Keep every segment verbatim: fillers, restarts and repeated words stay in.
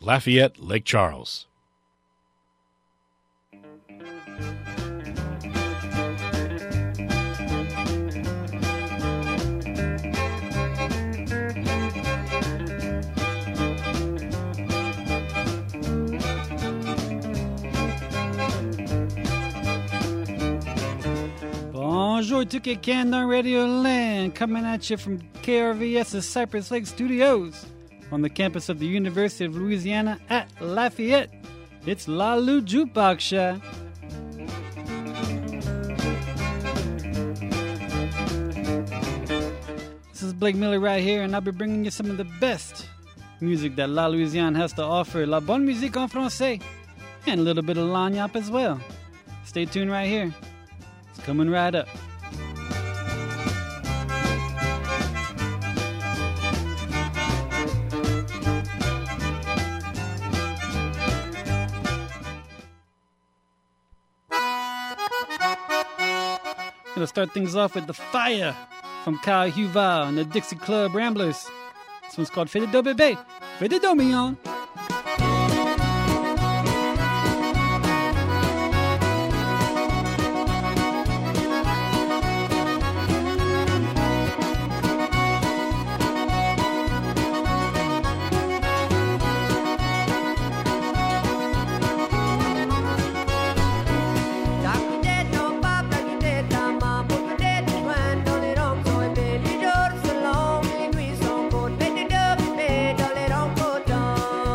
Lafayette, Lake Charles. Bonjour to Canada Radio Land, coming at you from K R V S's Cypress Lake Studios on the campus of the University of Louisiana at Lafayette. It's La Lou Jukebox Show. This is Blake Miller right here, and I'll be bringing you some of the best music that La Louisiane has to offer. La bonne musique en français, and a little bit of lagniappe as well. Stay tuned right here. It's coming right up. Gonna start things off with The Fire from Kyle Huval and the Dixie Club Ramblers. This one's called Fais de do bébé, fais de do mignon. Dans les rangs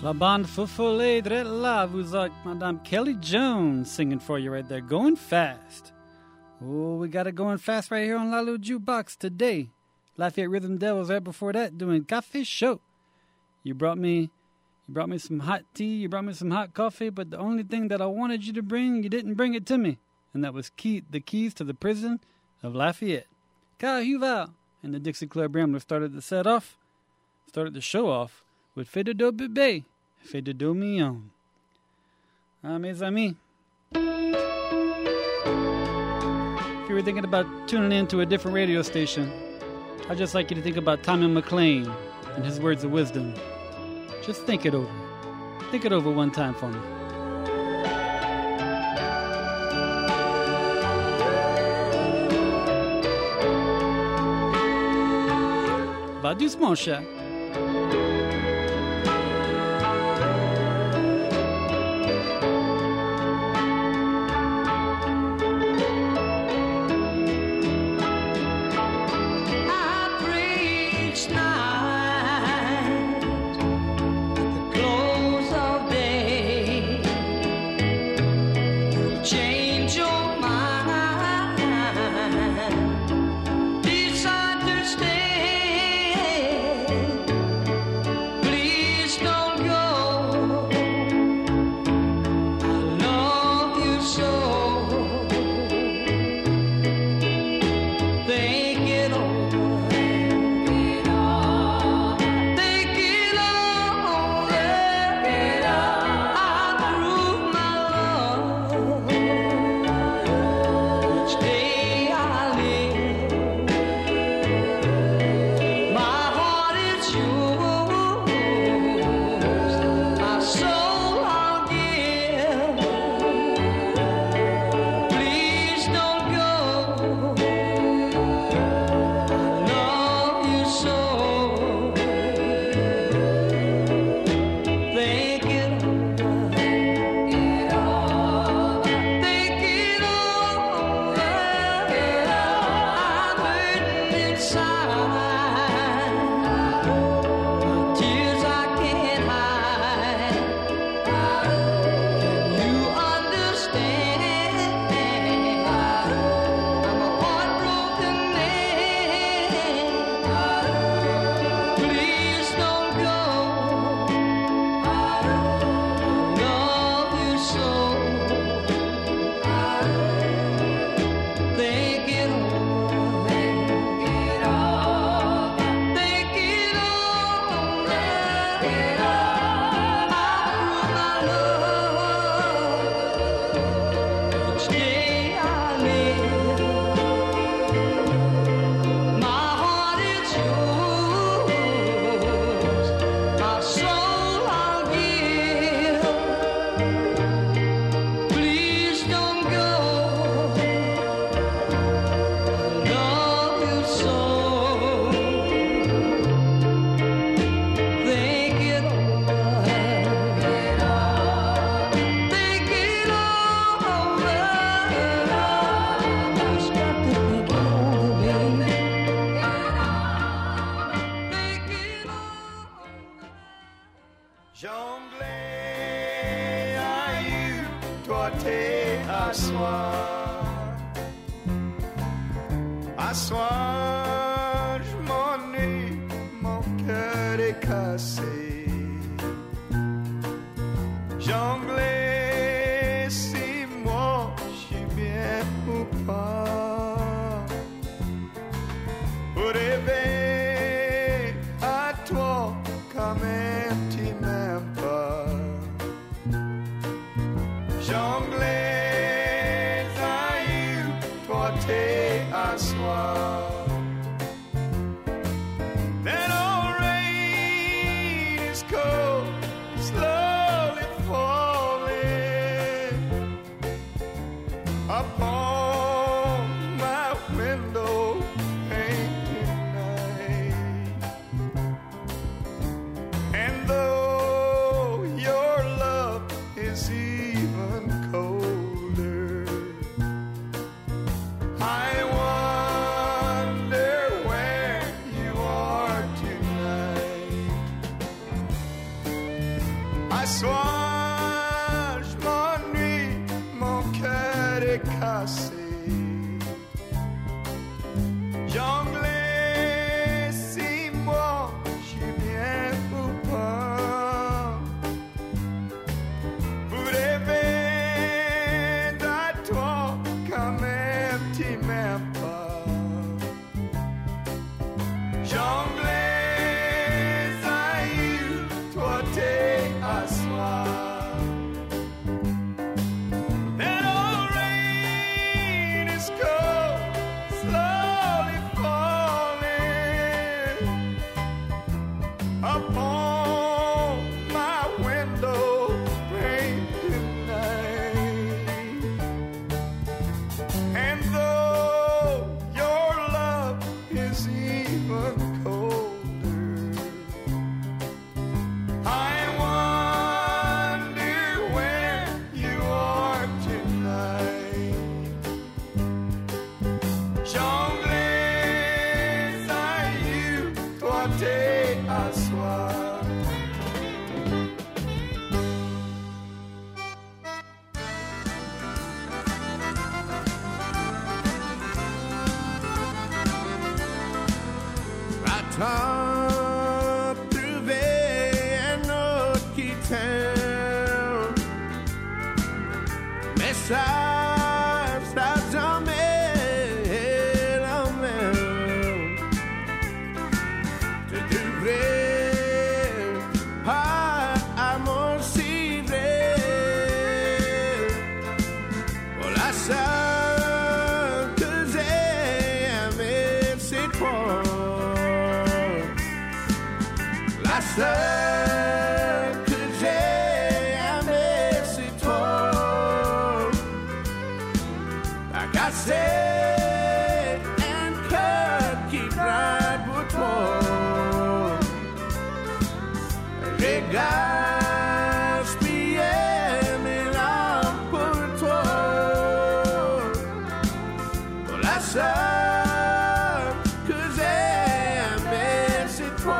La bande fofolée de la, vous êtes Madame Kelly Jones singing for you right there, going fast. Oh, we got it going fast right here on Lalo Jukebox today. Lafayette Rhythm Devils right before that doing Cafe Show. You brought me, you brought me some hot tea, you brought me some hot coffee, but the only thing that I wanted you to bring, you didn't bring it to me, and that was key, the keys to the prison of Lafayette. Kyle Huval and the Dixie Club Ramblers started the set off, started the show off with Fais de do bébé, Fais de do mignon. Ah, mes amis. If you were thinking about tuning in to a different radio station, I'd just like you to think about Tommy McLean and his words of wisdom. Just think it over. Think it over one time for me. Va doucement, chat. That old rain À soir, je m'ennuie, mon cœur est cassé. Jonglé, si moi, je suis bien ou pas. Pour rêver de toi, quand même, tu m'aimes pas. Jonglé, zaïr, toi t'es à soi. That old rain is cold, slowly falling upon my window pane tonight. And though your love is even colder, I wonder where you are tonight. Jonglé, zaïr, toi t'es à soi. Va-t'en trouver un autre qui t'aime, mais ça, ça jamais la même. Tu devrais pas à mon civet. Pour la seule que j'ai aimée, c'est toi. La seule que j'ai aimée, c'est toi. T'as cassé un cœur qui craint pour toi. J'ai gaspillé mes larmes pour toi. Pour la seule que j'ai aimée, c'est toi.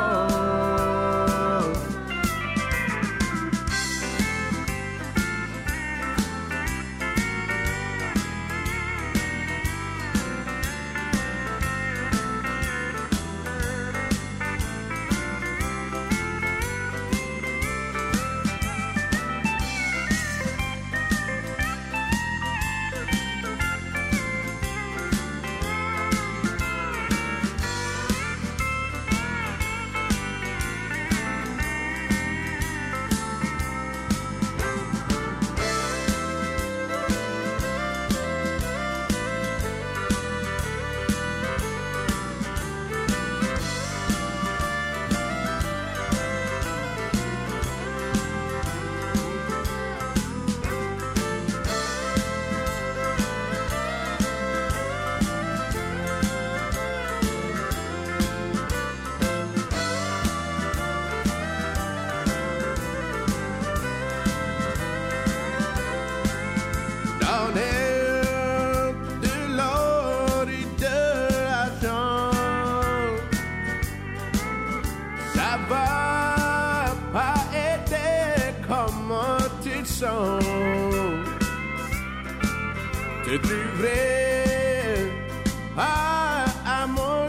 te trouverai pas à mon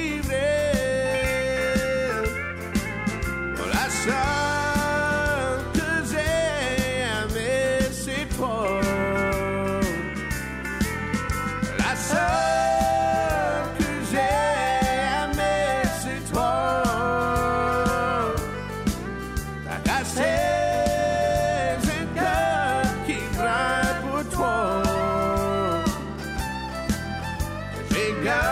civet. Pour la seule que j'ai aimée, c'est toi. La seule que j'ai aimée, c'est toi. T'as cassé un cœur qui craint pour toi. J'ai gardé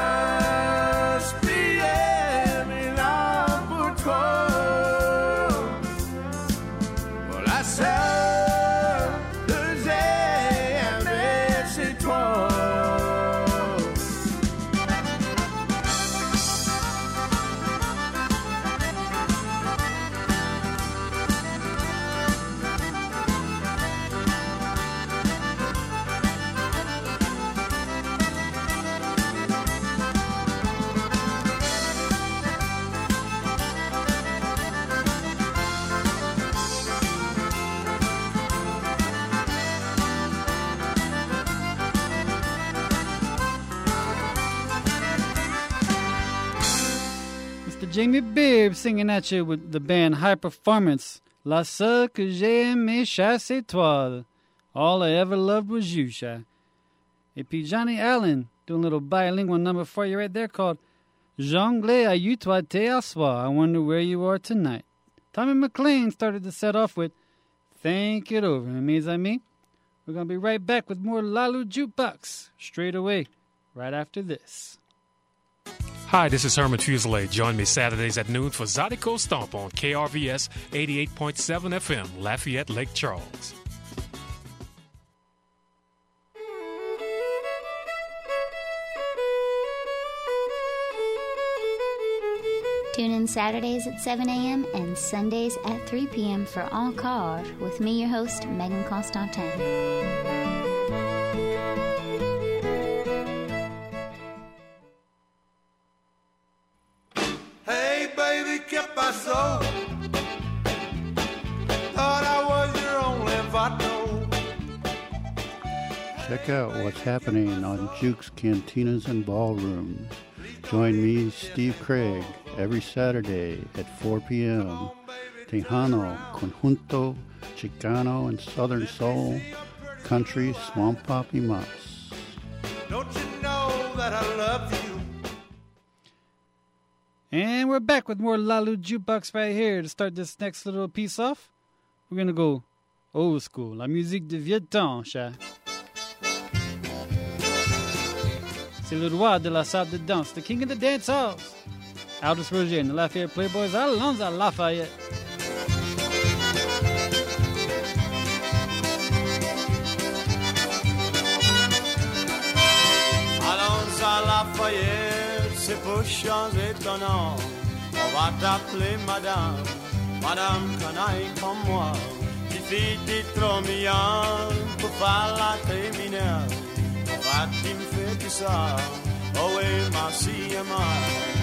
Mister Jamie Beard singing at you with the band High Performance. La seule que j'ai aimé, chat, c'est toi. All I ever loved was you, chat. Et puis Johnny Allen doing a little bilingual number for you right there called Jonglé à you toi te assoir. I wonder where you are tonight. Tommy McLean started the set off with Think It Over. And mes amis, we're going to be right back with more Lalu Jukebox straight away, right after this. Hi, this is Herman Fuselier. Join me Saturdays at noon for Zydeco Stomp on K R V S eighty-eight point seven F M, Lafayette, Lake Charles. Tune in Saturdays at seven a.m. and Sundays at three p.m. for Encore with me, your host, Megan Constantin. Hey, baby, ¿qué pasó? Thought I was your only vato. Check out what's happening on Juke's Cantinas and Ballrooms. Join me, Steve Craig, every Saturday at four p.m. Tejano, Conjunto, Chicano, and Southern Soul, Country, Swamp Pop y Mas. Don't you know that I love you? And we're back with more Lalu Jukebox right here. To start this next little piece off, we're going to go old school. La musique de vieux temps, chat. C'est le roi de la salle de danse, the king of the dance halls. Aldous Roger and the Lafayette Playboys, allons à Lafayette. Allons à Lafayette, c'est pour champs étonnants. On va t'appeler madame, madame canaille comme moi. Qui fit des trop mignonnes pour faire la criminelle. On va t'y me faire tout ça, oh oui, merci et moi.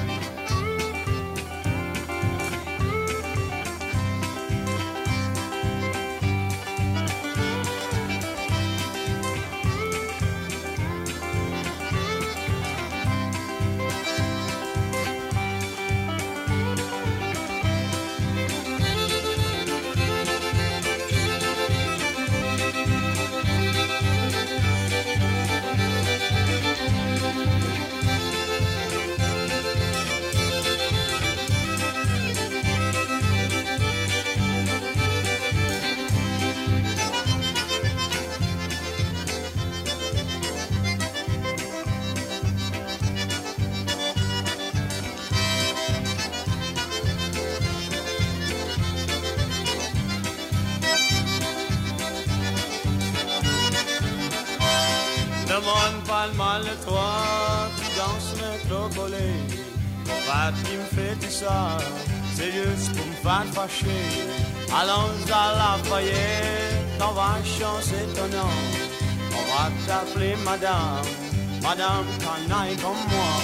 Demande pas le mal de toi, tu danses le crocolé. Pourquoi tu me fais tout ça? C'est juste pour me faire fâcher. Allons à Lafayette, on va chancer ton nom. On va t'appeler madame, madame canaille comme moi.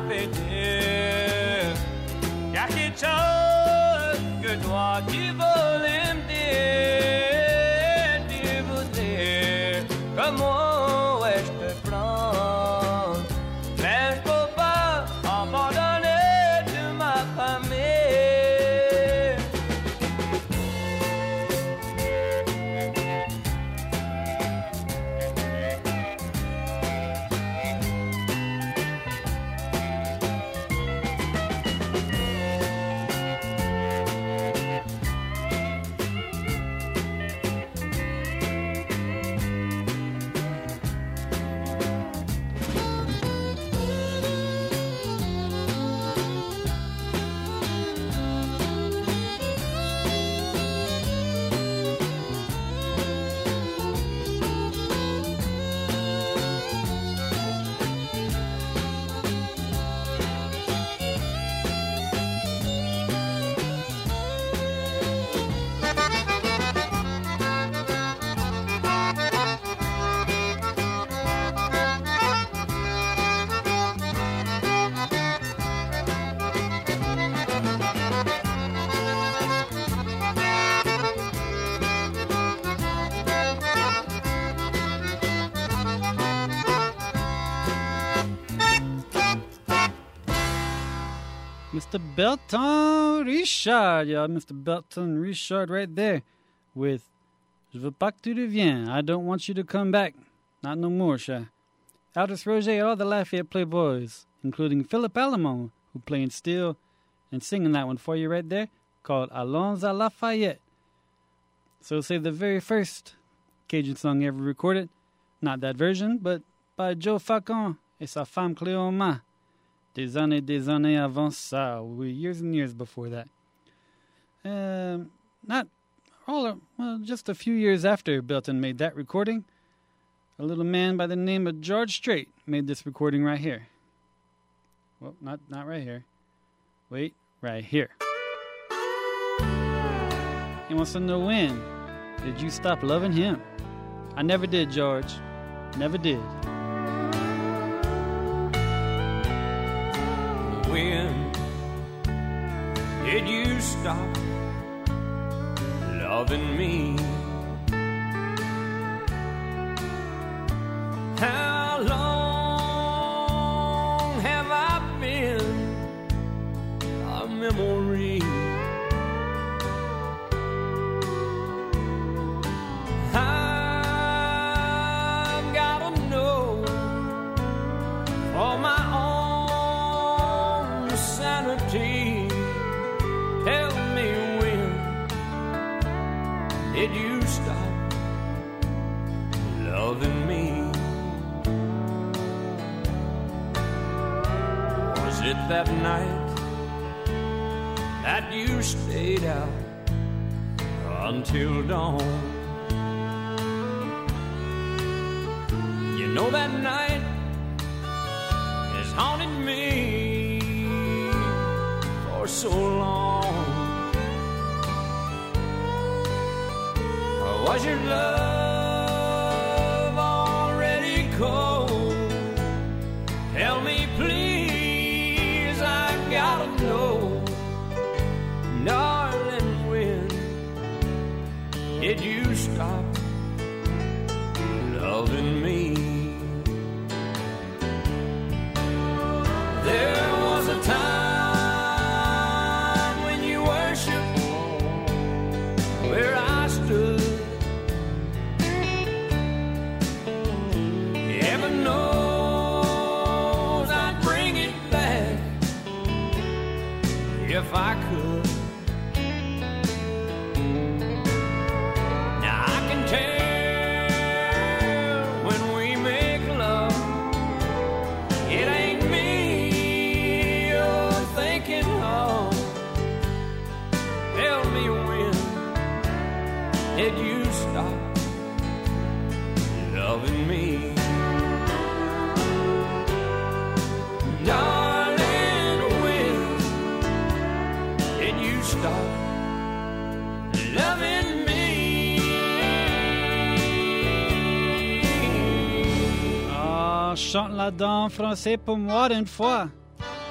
fêter. Y a quelque chose que toi tu voulais me dire, tu voulais comment est-ce que je te prends, mais je peux pas abandonner de ma famille. Mister Bertrand Richard. Yeah, Mister Bertrand Richard right there with Je veux pas que tu reviennes. I don't want you to come back. Not no more, Sha. Aldous Roger and all the Lafayette Playboys, including Philip Alamo, who playing steel and singing that one for you right there, called Allons à Lafayette. So say the very first Cajun song ever recorded, not that version, but by Joe Facon et sa femme Cléoma. Des années, des années avant ça. We years and years before that. Um, not all, well, just a few years after Belton made that recording, a little man by the name of George Strait made this recording right here. Well, not not right here. Wait, right here. He wants to know when did you stop loving him? I never did, George. Never did. When did you stop loving me? How long have I been a memory? I've gotta know for my own sanity. Tell me, when did you stop loving me? Was it that night that you stayed out until dawn? You know that night has haunted me for so long. Or was your love already cold? Tell me, please, I gotta know. Darling, when did you stop loving me? There was a time when you worshiped where I stood. Heaven knows I'd bring it back if I could. Now I can tell when we make love, it ain't me you're thinking of. Tell me, when did you stop loving me? Darling, when did you stop loving me? Ah, chante là-dedans en français pour moi d'une fois.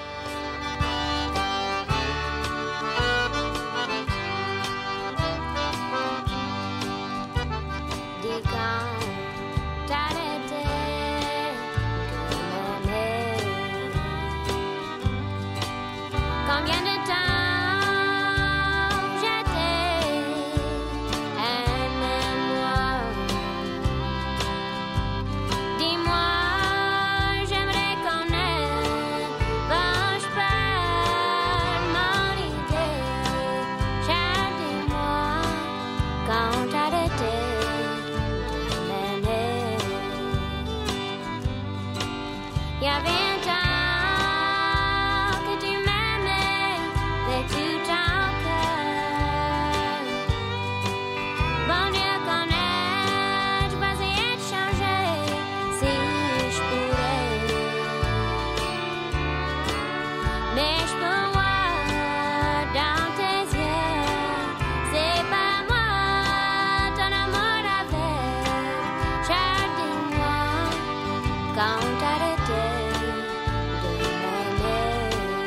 Combien de temps j'étais aime-moi. Dis-moi, j'aimerais connaître vos pas mon idée. Chante-moi quand t'arrêtais de m'aimer. Il y avait un temps que tu m'aimais de tout ton cœur. Bon Dieu connaît, je peux essayer de changer si je pourrais. Mais je peux voir dans tes yeux, c'est pas moi ton amour avec. Cher, dis-moi quand t'arrêtais de m'aimer.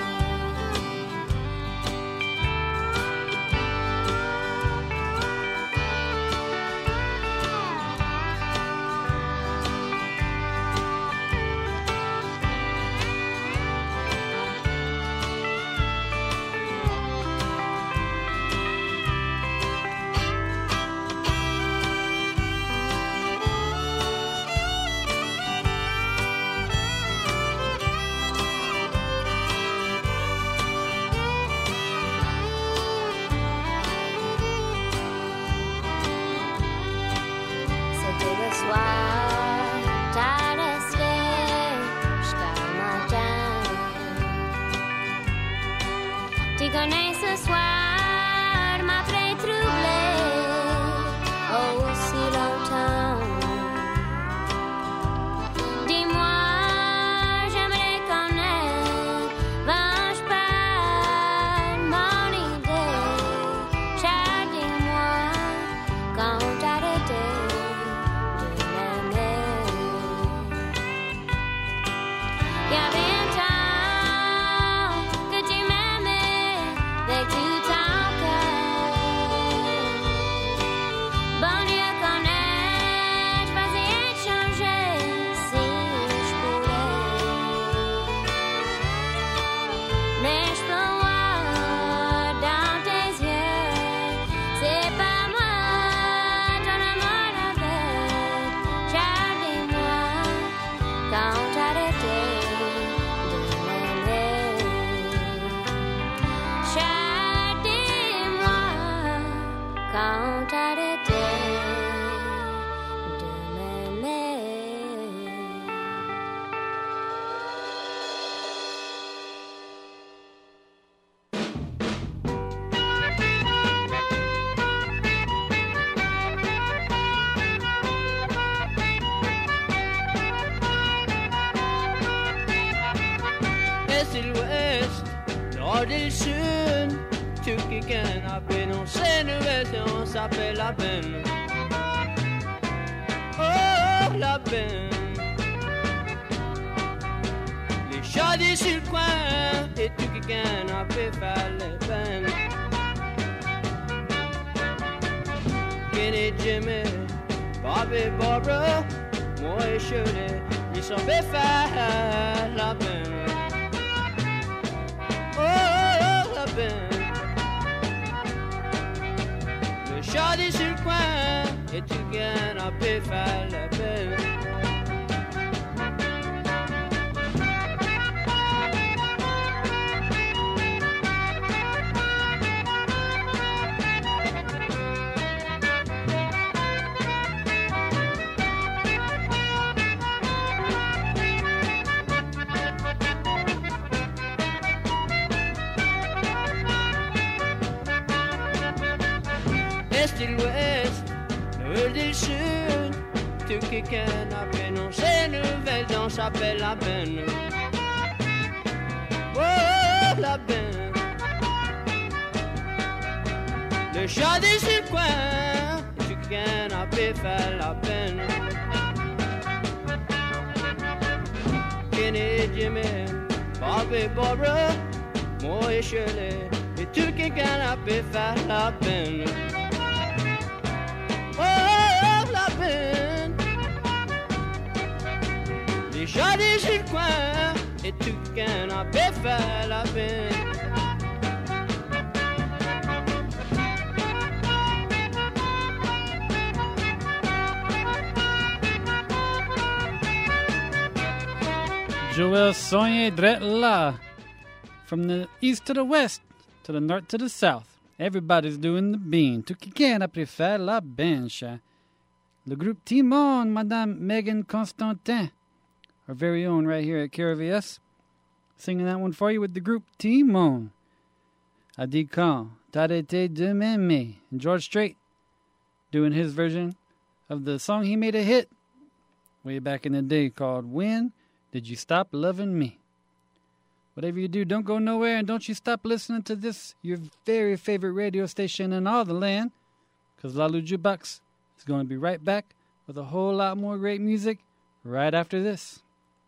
C'était le soir, t'as resté jusqu'à matin. Tu connais ce soir m'a très troublé aussi longtemps. Dis-moi, j'aimerais connaître vos pas mon idée. Cher, dis-moi quand t'arrêtais de m'aimer. Il y avait un temps que tu m'aimais de tout ton cœur. Bon Dieu connaît, je vais essayer de changer si je pourrais. Mais je peux voir dans tes yeux, c'est pas moi ton amour avec. Cher, dis-moi quand t'arrêtais de m'aimer. Cher, dis-moi quand t'arrêtais de m'aimer. Est et l'ouest, nord et le sud, tout qui gagne à peine, on sait nouvelle et on s'appelle la peine. Oh, la peine. Les chats des sur le coin, et tout qui gagne à peine faire les peines. Kenny, Jimmy, Bob et Barbara, moi et Shirley, ils sont fait faire la peine. Oh, la peine. Le chat est sur le coin et tu gagnes à peu faire la peine. Est et l'ouest, nord et le sud, tout qui gagne à peine, on sait nouvelle, on s'appelle la peine. Oh, la peine. Le chat est sur le coin, tout qui gagne à peine faire la peine. Kenny, Jimmy, Bob et Barbara, moi et Shirley, et tout qui gagne à peine faire la peine. Oh, la peine. Les chats des sur le coin et tout qu'un a fait faire la peine. Joel Sonye Dretla. From the east to the west, to the north to the south, everybody's doing the bean. Tu qui a préféré la bench. Le groupe Timon, Madame Megan Constantin, our very own right here at K R V S, singing that one for you with the group Timon. A dit quand, t'arrêter de m'aimer. And George Strait doing his version of the song he made a hit way back in the day called When Did You Stop Loving Me? Whatever you do, don't go nowhere, and don't you stop listening to this, your very favorite radio station in all the land, because Lalu Jukebox is going to be right back with a whole lot more great music right after this.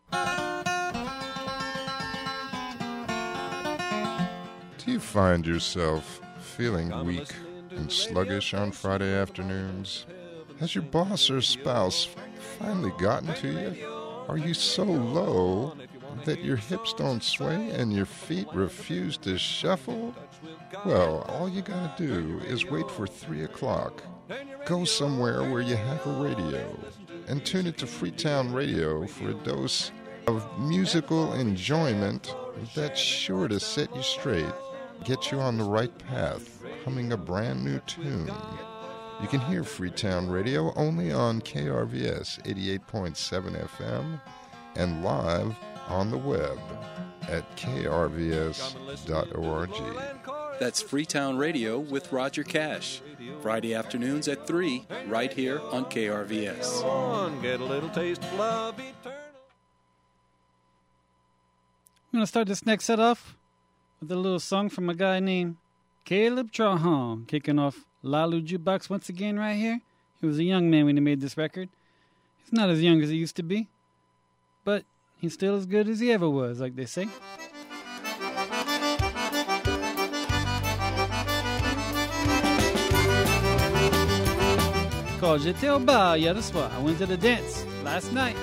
Do you find yourself feeling weak and sluggish on Friday afternoons? Has your boss or spouse finally gotten to you? Are you so low that your hips don't sway and your feet refuse to shuffle? Well, all you gotta do is wait for three o'clock. Go somewhere where you have a radio and tune it to Freetown Radio for a dose of musical enjoyment that's sure to set you straight, get you on the right path, humming a brand new tune. You can hear Freetown Radio only on K R V S eighty-eight point seven F M and live on the web at k r v s dot org. That's Freetown Radio with Roger Cash. Friday afternoons at three, right here on K R V S. Get a little taste of love eternal. I'm going to start this next set off with a little song from a guy named Caleb Trahan, kicking off Lalu Jukebox once again right here. He was a young man when he made this record. He's not as young as he used to be, but he's still as good as he ever was, like they say. It's called J'étais au bar hier soir. I went to the dance last night.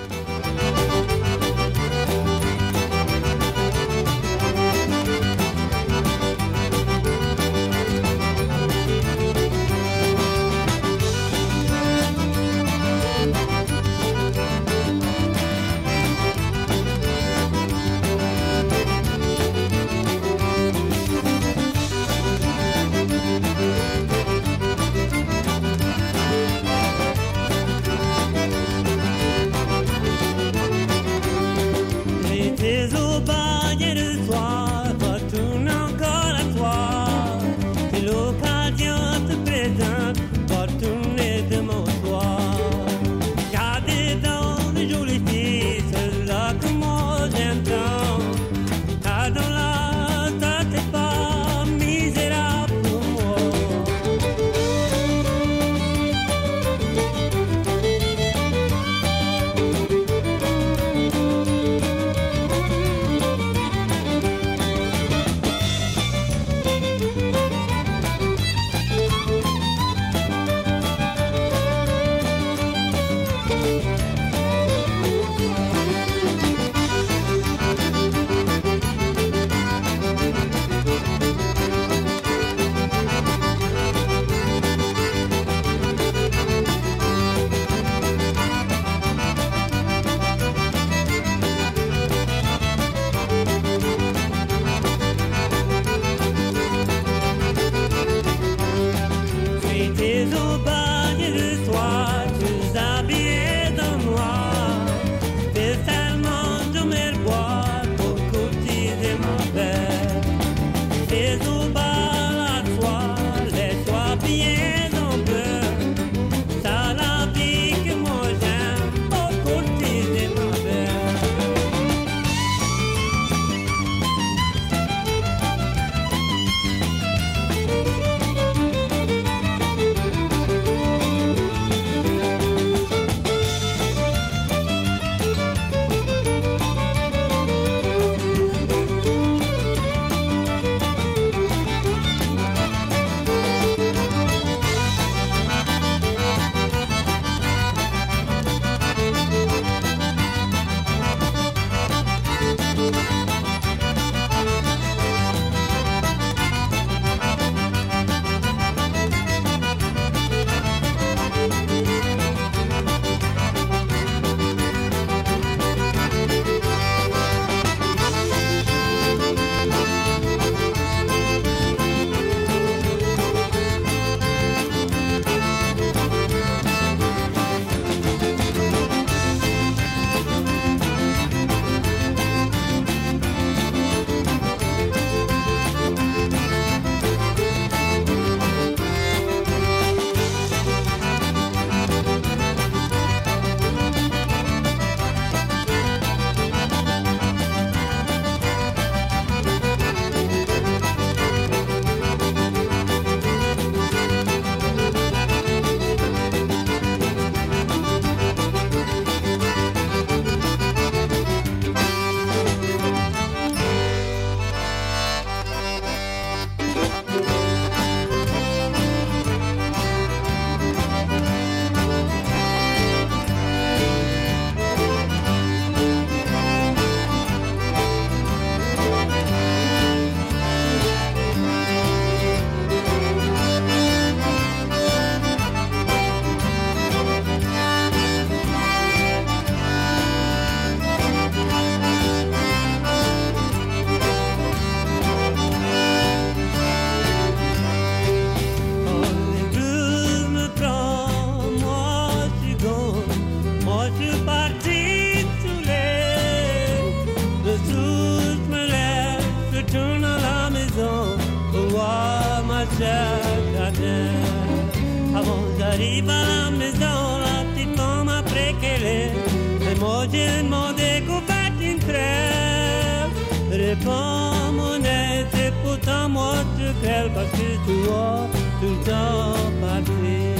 chaque année. Avant j'arrive à la maison, la petite femme après qu'elle est. Et moi j'ai demandé qu'on fasse une trêve. Réponds mon aide, c'est pourtant moi je crève parce que tu vois tout le temps partir.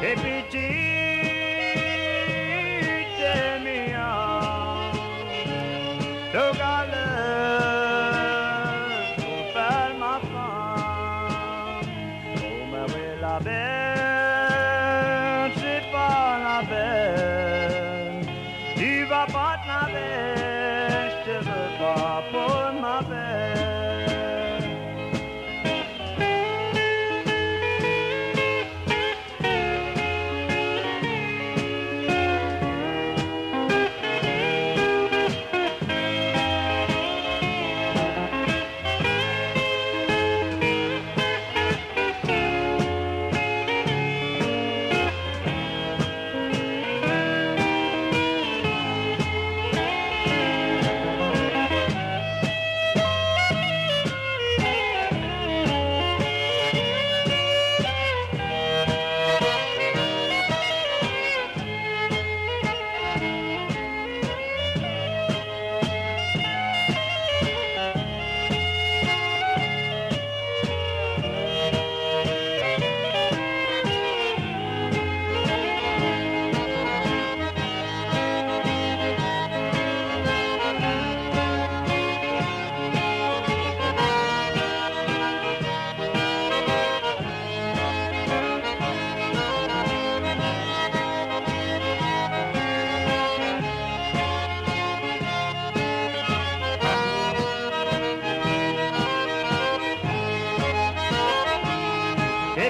e piccite mia, tocale per ma fam, come quella belle, si fa la belle, ti va pat la belle, je veux pas pour ma belle. E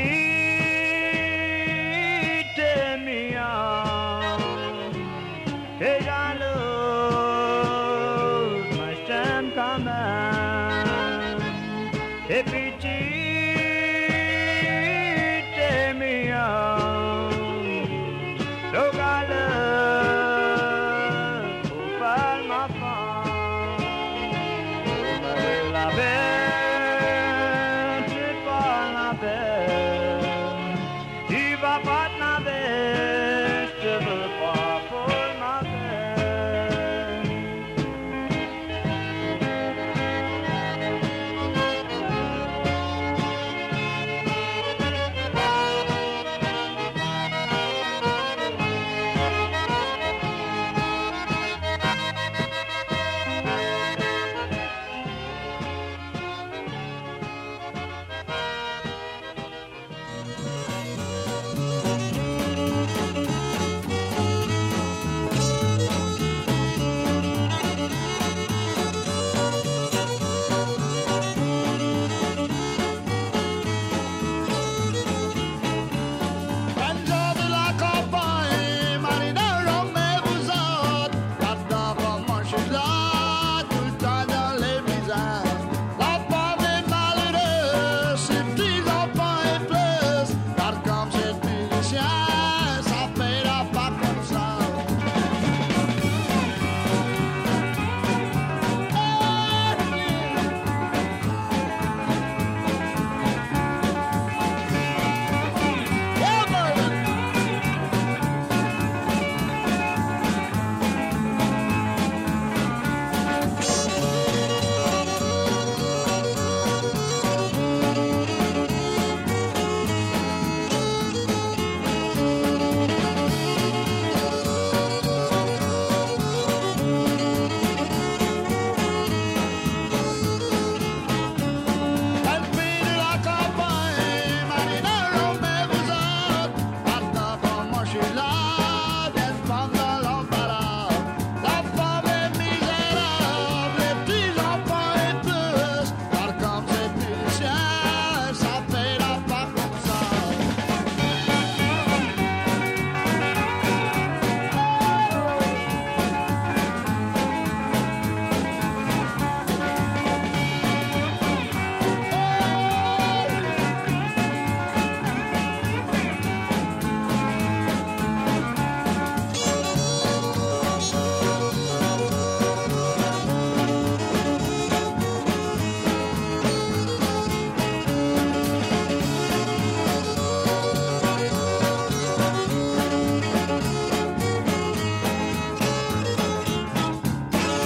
piccite mia, che jaloux ma stem quand même. E piccite mia, tocale pour faire ma femme, come la belle, c'est pas la belle, tu vas pas te laver, je veux pas pour ma belle.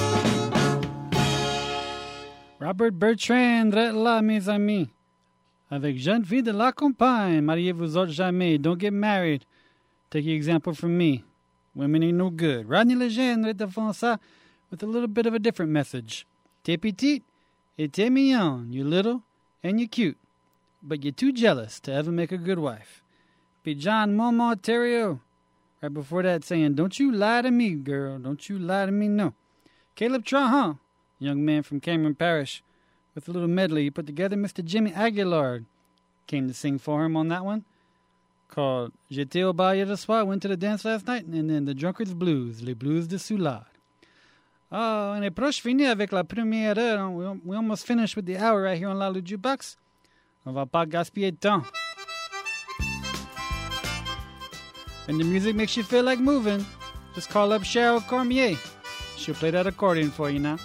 Robert Bertrand, là, mes amis. avec Jeune Fille de la Campagne. Mariez-vous autres jamais. Don't get married. Take your example from me. Women ain't no good. Rodney Legendre defends ça with a little bit of a different message. T'es petite et t'es mignon. You're little and you're cute, but you're too jealous to ever make a good wife. Be John Momo Terrio. Right before that saying, don't you lie to me, girl. Don't you lie to me, no. Caleb Trahan, young man from Cameron Parish, with a little medley he put together. Mister Jimmy Aguilar came to sing for him on that one, called J'étais au bal hier de soir, went to the dance last night, and then the Drunkard's Blues, Les Blues de Soulard. Oh, on est proche fini avec la première heure. We, we almost finished with the hour right here on Lalu Jukebox. On va pas gaspiller de temps. And the music makes you feel like moving, just call up Cheryl Cormier. She'll play that accordion for you now.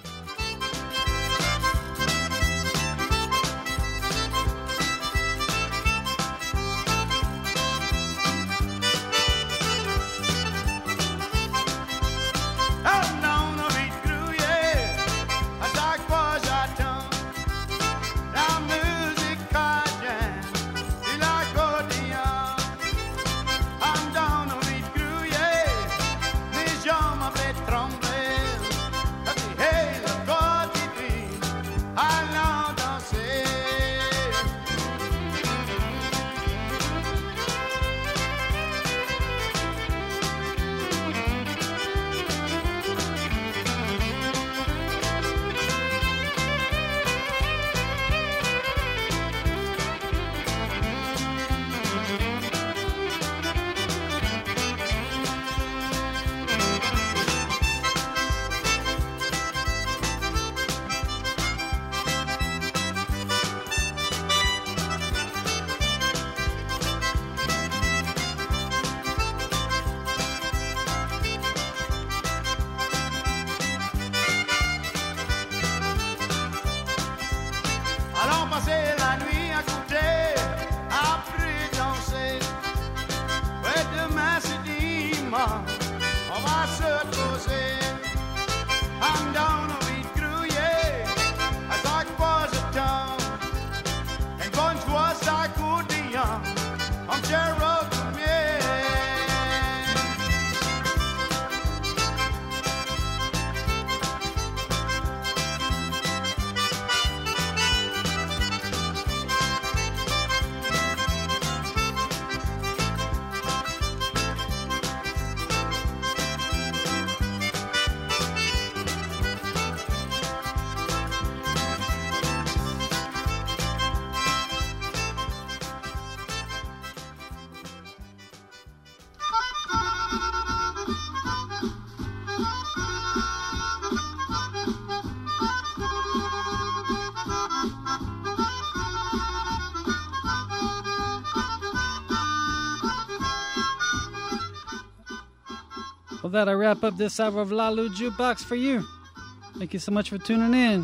Well, that'll wrap up this hour of Lalu Jukebox for you. Thank you so much for tuning in.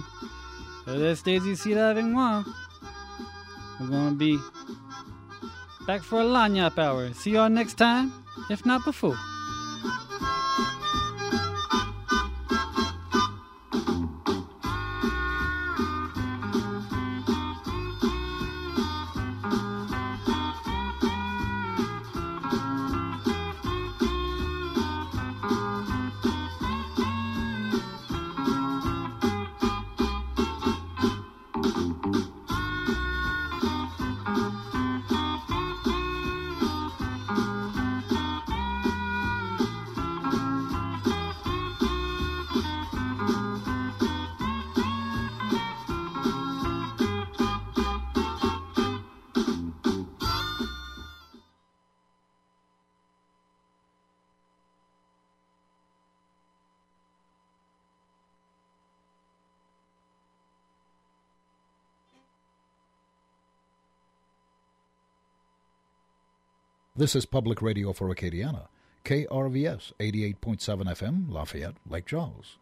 Restez ici là avec moi. We're going to be back for a Lagniappe hour. See y'all next time, if not before. This is Public Radio for Acadiana, K R V S eighty-eight point seven F M, Lafayette, Lake Charles.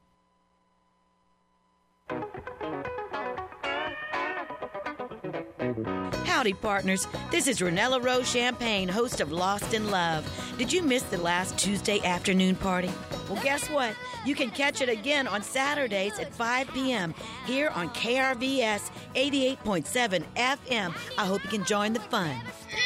Howdy, partners. This is Renella Rose Champagne, host of Lost in Love. Did you miss the last Tuesday afternoon party? Well, guess what? You can catch it again on Saturdays at five p.m. here on K R V S eighty-eight point seven F M. I hope you can join the fun.